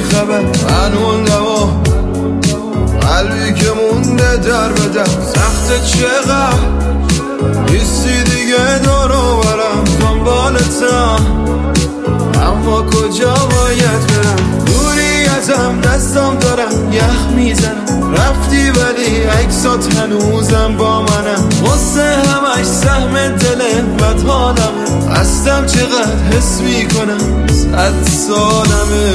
خبر من موندم و قلبی که مونده در به در. سخت چقدر نیستی دیگه دارو برم دنبالتم، اما کجا باید برم؟ دوری ازم دستم دارم یخ میزنم، رفتی ولی عکسات هنوزم با منم. غصه همش سهم دل بد حالمه، هستم چقدر حس میکنم 100 سالمه.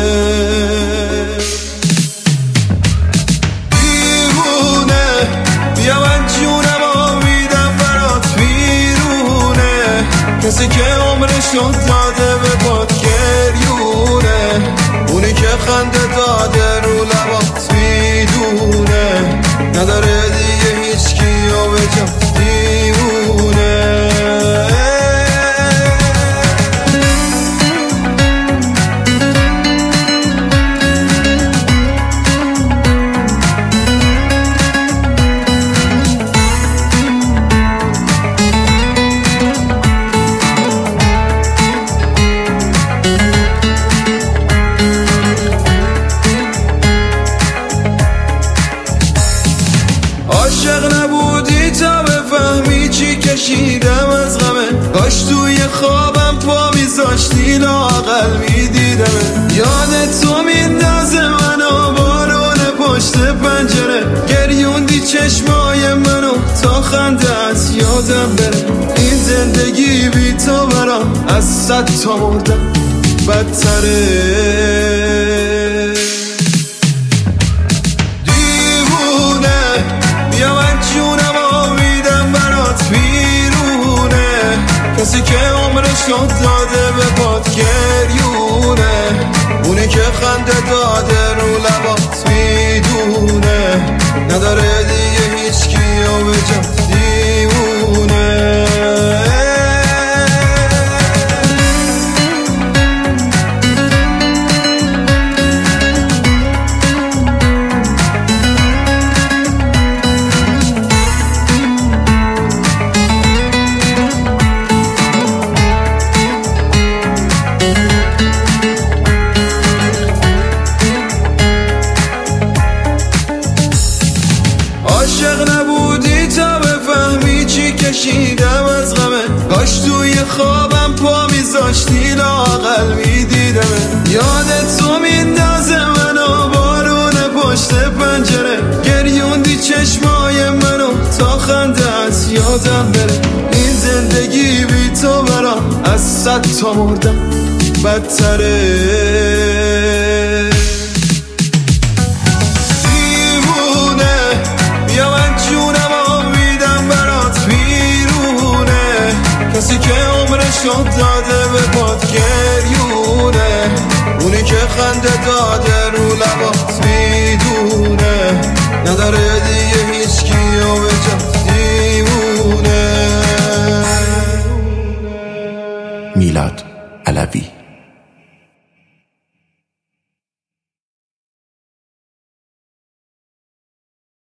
دیوونه بیا من جونم میدم برات بیرونه، کسی که عمرشو داده به باد گریونه، اونی که خنده داده رو لبات میدونه، نداره دیگه هیچ کیو به جات دیوونه. عاشق نبودی تا بفهمی چی کشیدم از غمه، کاش توی خوابم پا میذاشتی لااقل میدیدمه. یاد تو میندازه منو بارون پشت پنجره، گریوندی چشمای منو تا خنده از یادم بره. این زندگی بی تو برام از 100 تا مردم بدتره. کسی که عمرشو داده به باد گریونه، اونی که خنده داده رو لبات میدونه، نداره دیگه هیچ کیو به جات دیوونه. عاشق نبودی تا بفهمی چی کشیدم از غمه، کاش توی خوابم پا میذاشتی لااقل میدیدمه. یاد تو میندازه منو بارون پشت پنجره، گریوندی چشمای منو تا خنده از یادم بره. این زندگی بی تو برام از 100 تا مردم بدتره. کسی که عمرشو داده به باد گریونه، اونی که خنده داده رو لبات میدونه، نداره دیگه هیچ کیو به جات دیوونه. میلاد علوی.